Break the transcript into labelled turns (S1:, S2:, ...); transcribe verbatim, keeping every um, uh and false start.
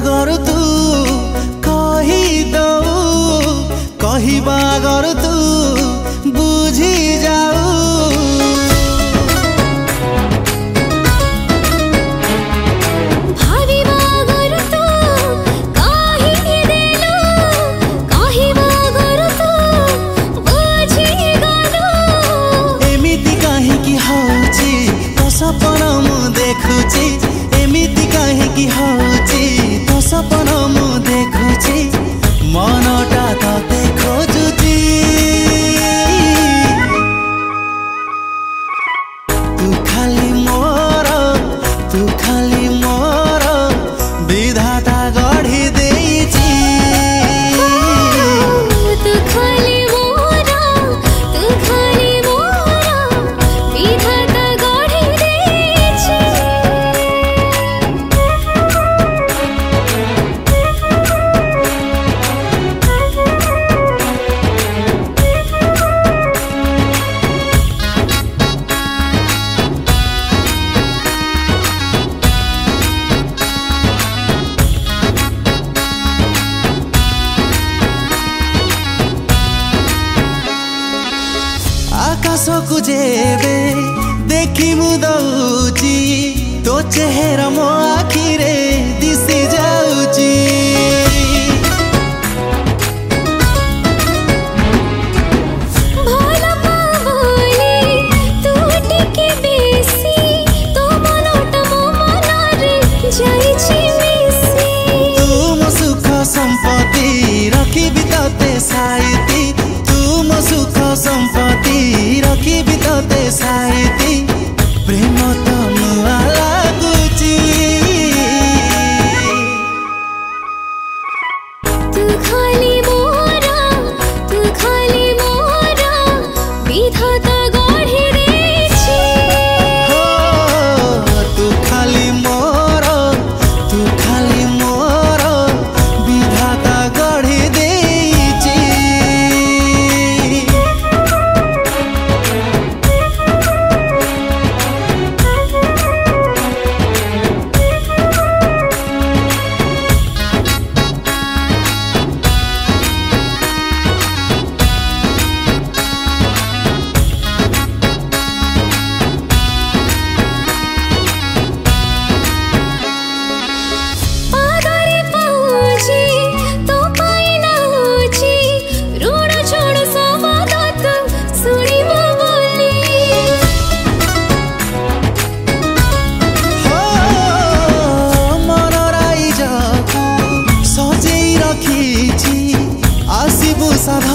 S1: गरु तू कही दऊ कहबा गरु तू बुझी जाऊ सपन मु देखुची एमिति काहेकि होची तो सपन मु देखुची मनटा तते खोजुची तू खाली मोर तू खाली मोर विधाता गढ़ी देइची
S2: तू खाली मोर तू खाली मोर विधाता गढ़ी
S1: आकाश को जेबे देखी मु दउची तो चेहरा मो आखिरे दिसी जाउची
S2: भल पावली तू टिके बेसी तो मनटा मो मनरे जाइछि मिसी
S1: तुम सुख संपत्ति रखी बितते साइती तुम सुख संपत्ति रखी बितते साइती प्रेम तो नुआ लागुची
S2: तू खाली मोर तू खाली मोर विधाता गढ़ी देछि
S1: हो तू खाली मोर तू खाली मोर विधाता गढ़ी देइची
S2: पागरी पाउची तो पाइना होची ऋण छोड़ समागत सुनिबो बोली
S1: हो मन राइजको सजेई रखिछि आसिबु सभा